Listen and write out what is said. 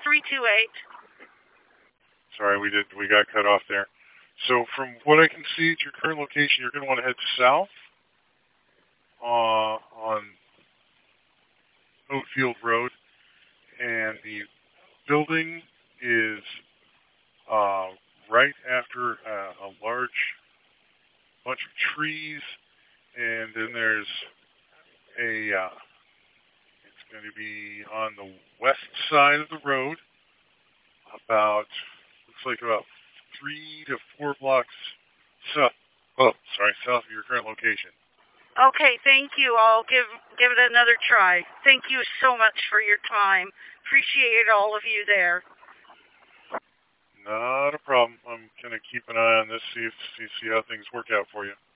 328. Sorry, we got cut off there. So from what I can see at your current location, you're going to want to head south on Oatfield Road, and the building is right after a large bunch of trees, and then there's it's going to be on the west side of the road, looks like about 3 to 4 blocks south of your current location. Okay, thank you. I'll give it another try. Thank you so much for your time. Appreciate all of you there. Not a problem. I'm going to keep an eye on this, see how things work out for you.